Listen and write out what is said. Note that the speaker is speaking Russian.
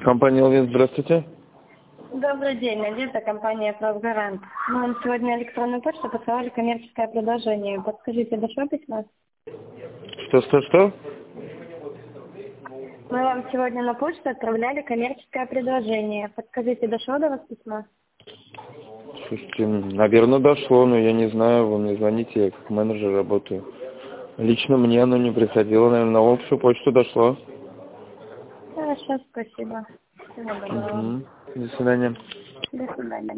Компания «Алвин», здравствуйте. Добрый день, Надежда, компания «Правгарант». Мы вам сегодня на электронную почту посылали коммерческое предложение. Подскажите, дошло письмо? Что? Мы вам сегодня на почту отправляли коммерческое предложение. Подскажите, дошло до вас письмо? Слушайте, наверное, дошло, но я не знаю, вы мне звоните, я как менеджер работаю. Лично мне оно не приходило, наверное, на общую почту дошло. Хорошо, спасибо. Всего доброго. До свидания. До свидания.